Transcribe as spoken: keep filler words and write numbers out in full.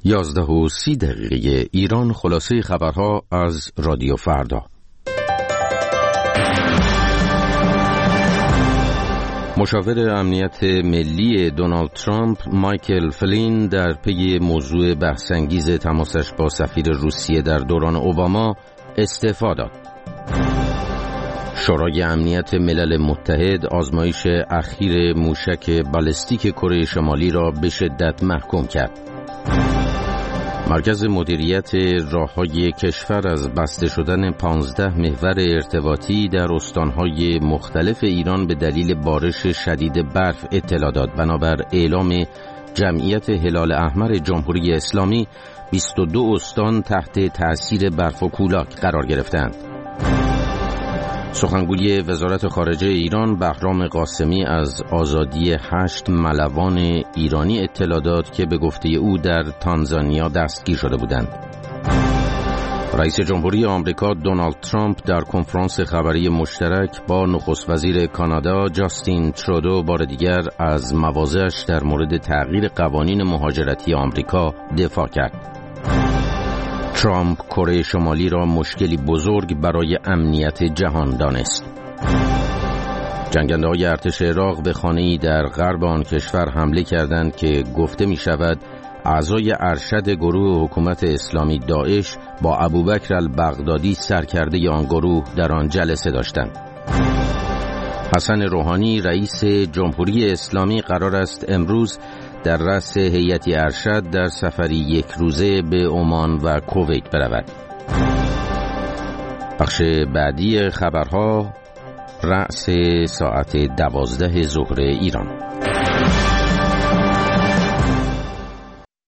یازده و سی دقیقه ایران. خلاصه خبرها از رادیو فردا. مشاور امنیت ملی دونالد ترامپ مایکل فلین در پی موضوع بحث‌انگیز تماسش با سفیر روسیه در دوران اوباما استعفا داد. شورای امنیت ملل متحد آزمایش اخیر موشک بالستیک کره شمالی را به شدت محکوم کرد. مرکز مدیریت راههای کشور از بسته شدن پانزده محور ارتباطی در استانهای مختلف ایران به دلیل بارش شدید برف اطلاع داد. بنابر اعلام جمعیت هلال احمر جمهوری اسلامی، بیست و دو استان تحت تأثیر برف و کولاک قرار گرفتند. سخنگوی وزارت خارجه ایران بهرام قاسمی از آزادی هشت ملوان ایرانی اطلاع داد که به گفته او در تانزانیا دستگیر شده بودند. رئیس جمهوری آمریکا دونالد ترامپ در کنفرانس خبری مشترک با نخست وزیر کانادا جاستین ترودو بار دیگر از مواضعش در مورد تغییر قوانین مهاجرتی آمریکا دفاع کرد. ترامپ کره شمالی را مشکلی بزرگ برای امنیت جهان دانست. جنگنده‌های ارتش عراق به خانه‌ای در غرب آن کشور حمله کردند که گفته می شود اعضای ارشد گروه حکومت اسلامی داعش با ابوبکر البغدادی سرکرده آن گروه در آن جلسه داشتند. حسن روحانی رئیس جمهوری اسلامی قرار است امروز در رأس هیئتی ارشد در سفری یک روزه به عمان و کویت برود. بخش بعدی خبرها رأس ساعت دوازده ظهر ایران.